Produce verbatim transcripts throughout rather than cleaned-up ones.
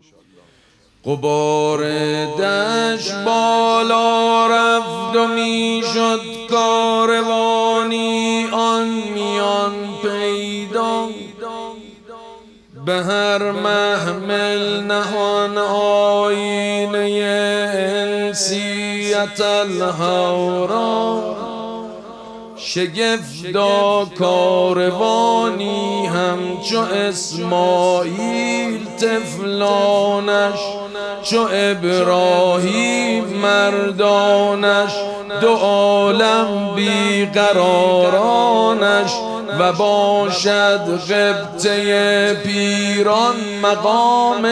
غبار دشت بالا رفت و میشد کاروانی آن میان پیدا، به هر محمل نهان آینه انسیت الهورا. شگفتا کاروانی همچو اسماعیل، طفلانش چو ابراهیم مردانش، دو عالم بیقرارانش. و باشد قبطه پیران مقام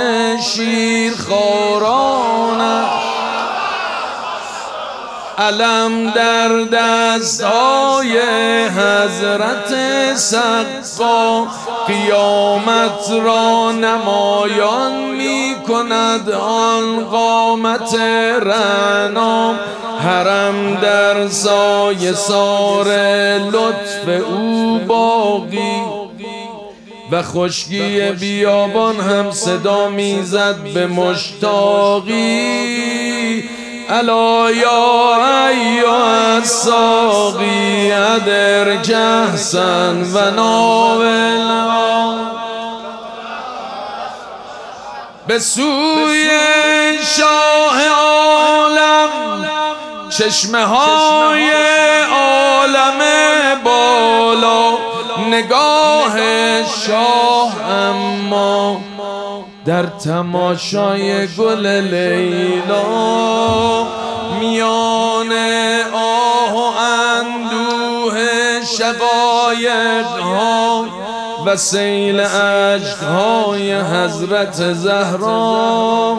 شیرخوارانش. علم در دستهای حضرت سقا، قیامت را نمایان می کند آن قامت رعنا. حرم در سایه سار لطف او باقی، و خشکی بیابان هم صدا میزد به مشتاقی. الا یا ایها الساقی ادر کأسا و ناولها. به سوی شاه عالم چشمه های عالم بالا، نگاه شاه اما در تماشای گل لیلا. میان آه و اندوه شقایق ها و سیل عشق های حضرت زهرا،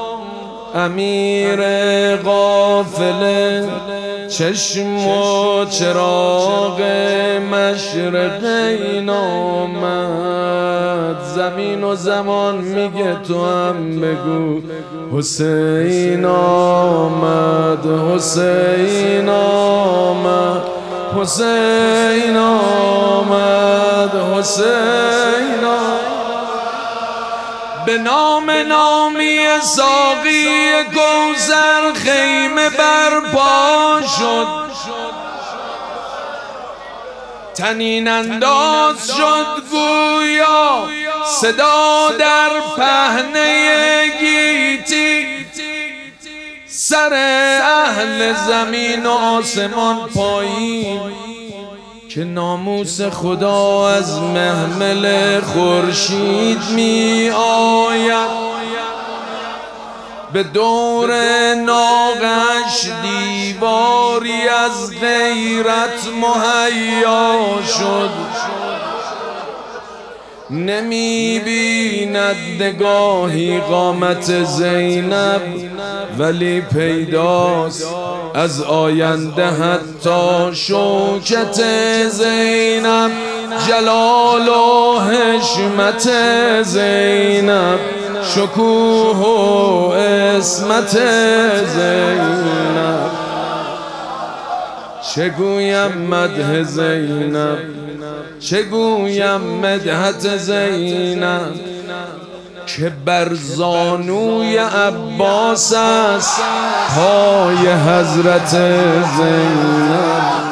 امیر غافل چشم و چراغ مشرقین آمد. زمین و زمان میگه تو هم بگو حسین آمد، حسین آمد، حسین آمد، حسین آمد. به نام نامی ساقی کوثر خیمه برپا شد، طنین انداز شد گویا صدا در پهنه گیتی. سر اهل زمین و آسمان پایین، که ناموس خدا از محمل خورشید می آید. به دور ناقش دیواری از غیرت مهیا شد، نمی بیند نگاهی قامت زینب، ولی پیداست از آینده حتی شوکت زینب. جلال و حشمت زینب، شکوه و عصمت زینب. چگویم مدح زینب، چگویم مدحت زینب، که بر زانوی عباس است پای حضرت زینب.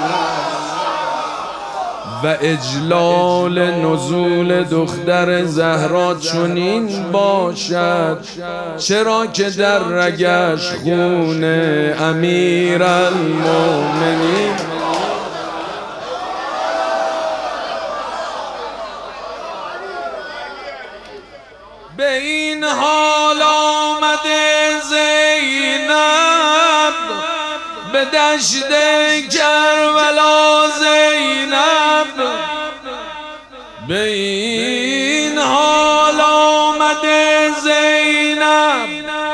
و اجلال نزول دختر زهرا چنین باشد، چرا که در رگش خون امیر المؤمنین. به این حال آمده زینب به دشت کربلا. زینب به این حال آمده زینب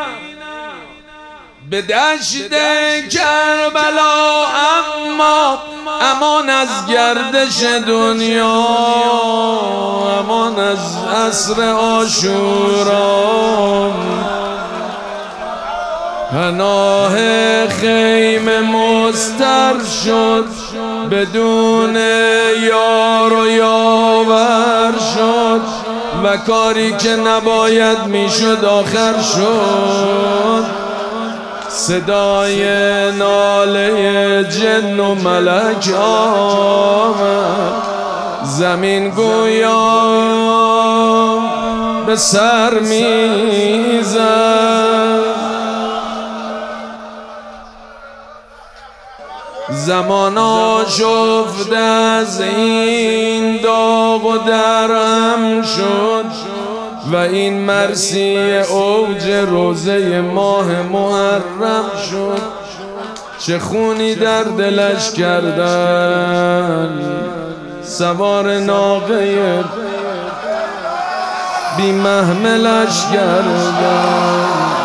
به دشت کربلا. اما امان از گردش دنیا، امان از عصر عاشورا. پناه خیمه مستر شد، بدون یار و یاور شد. و کاری که نباید میشد آخر شد. صدای ناله جن و ملک آمد، زمین گویا به سر میزد. زمان آشفت از این داغ و درم شد و این مرسی اوج روزه ماه محرم شد. چه خونی در دلش کردن سوار ناقه بی محملش کردن.